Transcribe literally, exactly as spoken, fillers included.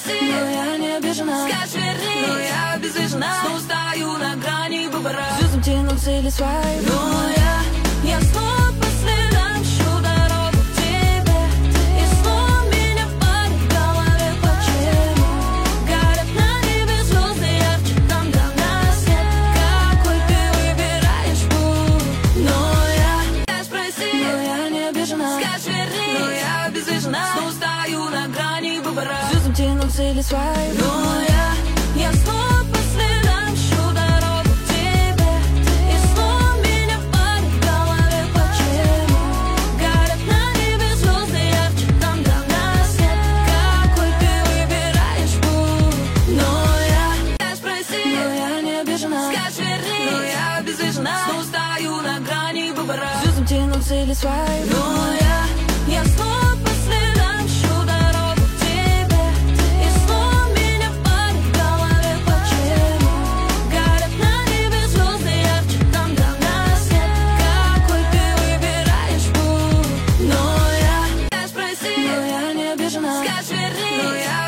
спроси, но я не обижена. Скажешь, верни, но я обездвижена. Снова стою на грани выбора. Звездам тяну цели свои, но я, я снова по следам ищу дорогу к тебе. И снова меня парит в голове, почему горят на небе звезды ярче там, где нас нет. Какой ты выбираешь путь? Но я, я спроси, но я не обижена. Скажешь, верни, но я обездвижена. Снова стою на грани выбора. Звездам тяну цели свои, но я, я снова по следам ищу дорогу к тебе. И снова меня парит в голове, почему горят на небе звезды ярче там, где нас нет. Какой ты выбираешь путь? Но я, я спроси, но я не обижена. Скажешь, верни, но я обездвижена. Снова стою на грани выбора. Звездам тяну цели свои, но